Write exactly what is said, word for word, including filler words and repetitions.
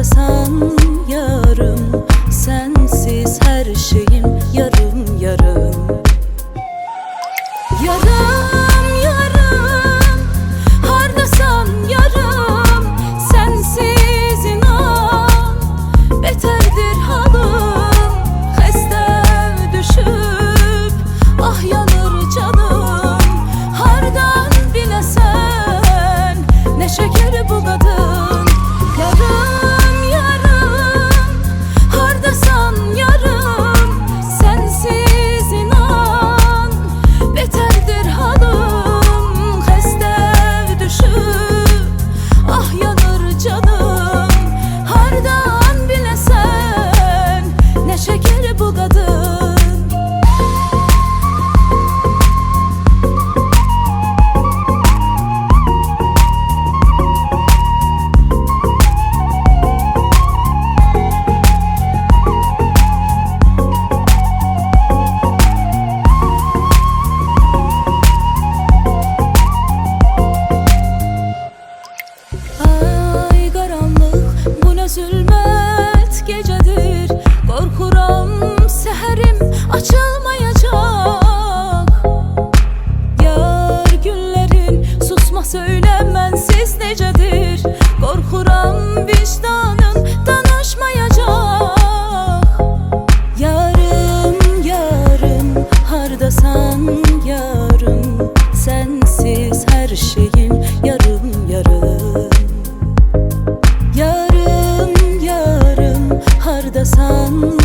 hardasan yarım, sensiz her şeyim yarım yarım. Yarım yarım, hardasan yarım, sensiz inan beterdir halım. Xəstə düşüb, ah yanır canım, hardan biləsən ne şeker bu kadın. Yarım yarım, hardasan yarım, sensiz inan beterdir halım. Xəstə düşüb, ah yanır canım, hardan biləsən ne şeker bu kadın. Ay qaranlıq, bu nə zülmət gecədir, qorxuram səhərim açılmayacaq. Yar günlərin susma söylə mənsiz necədir, qorxuram vicdanım danışmayacaq. Yarım yarım, hardasan yarım, sensiz her şeyim yarım yarım. Yarım yarım, hardasan